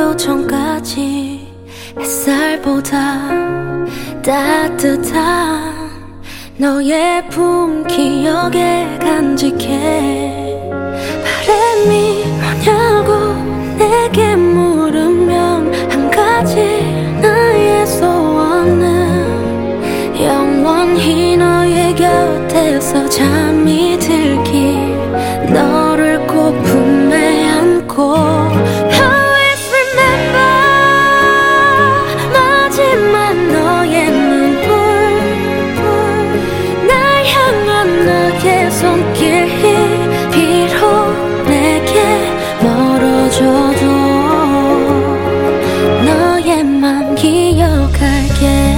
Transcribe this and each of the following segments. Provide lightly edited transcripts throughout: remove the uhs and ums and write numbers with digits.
하루 전까지 햇살보다 따뜻한 너의 품 기억에 간직해. 바람이 뭐냐고 내게 물으면 한 가지 나의 소원은 영원히 너의 곁에서 잠이 들길, 너를 꼭 품에 안고 Always remember 마지막 너의 눈물, 날 향한 너의 손길이 비록 내게 멀어져도 너의 맘 기억할게.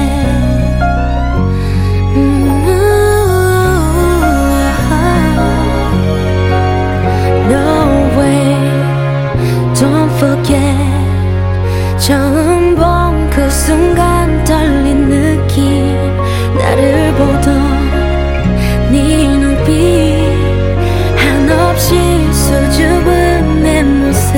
Don't forget 처음 본 그 순간 떨린 느낌, 나를 보던 네 눈빛, 한없이 수줍은 내 모습,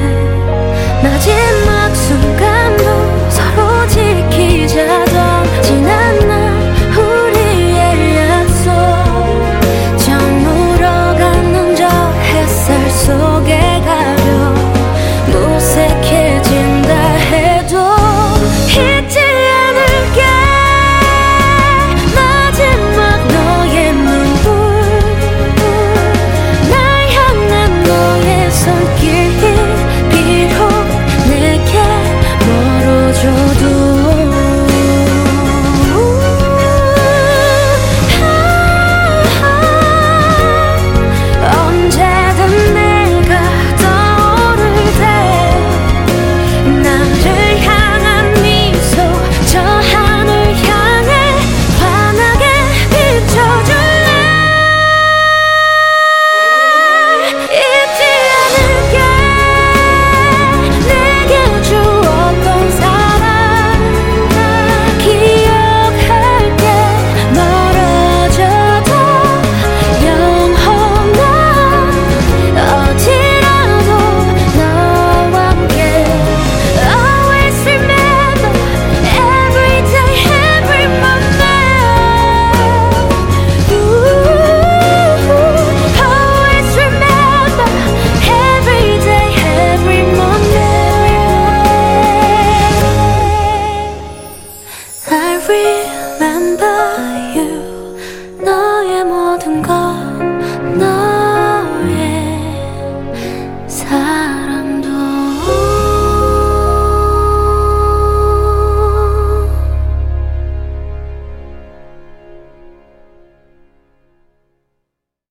마지막 순간도 서로 지키자던 지난 날 우리의 약속, 저물어가는 저 햇살 속에 가려 무색해진다 해도 잊지 않을게. 마지막 너의 눈물, 날 향한 너의 손길이 비록 내게 멀어져도 언제든 내가 떠오를 때 나를 향한 미소, 저 하늘 향해 환하게 비춰줄래. 잊지 않을게 내게 주었던 사랑, 기억할게. 멀어져도 영원한 어디라도 너와 함께. Always remember every day, every moment. Always remember every day, every moment. I remember